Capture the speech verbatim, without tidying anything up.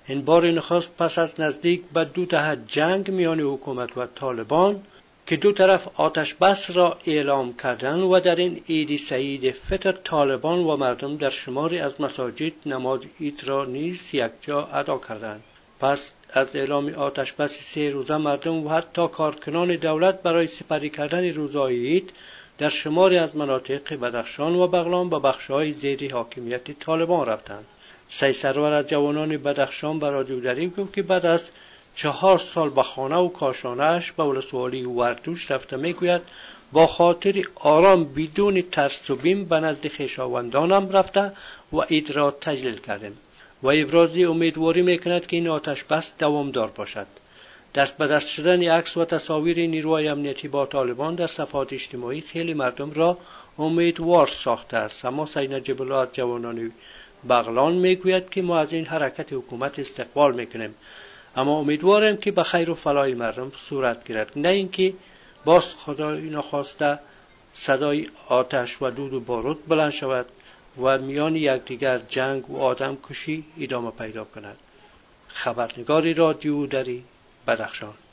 این بار نخست پس از نزدیک به دو دهه جنگ میان حکومت و طالبان که دو طرف آتش بس را اعلام کردند و در این عید سعید فطر طالبان و مردم در شماری از مساجد نماز عید را نیز یکجا ادا کردند. پس از اعلام آتش بس سه روزه مردم و حتی کارکنان دولت برای سپری کردن روزهای عید در شماری از مناطق بدخشان و بغلان به بخش‌های زیر حاکمیت طالبان رفتند. سید سرور از جوانان بدخشان به رادیو دری گفت که بعد از چهار سال به خانه و کاشانه‌اش به ولسوالی وردوش رفته میگوید با خاطر آرام بدون ترس و بیم به نزد خویشاوندانم رفته و عید را تجلیل کردیم و ابراز امیدواری میکند که این آتش بس دوامدار باشد. دست به دست شدن عکس و تصاویر نیروهای امنیتی با طالبان در صفحات اجتماعی خیلی مردم را امیدوار ساخته است، اما سید نجیب الله از جوانان بغلان میگوید که ما از این حرکت حکومت استقبال میکنیم، اما امیدوارم که به خیر و فلاح مردم صورت گیرد، نه اینکه باز خدای نخواسته صدای آتش و دود و بارود بلند شود و میان یکدیگر جنگ و آدم کشی ادامه پیدا کند. خبرنگار رادیو دری بدخشان.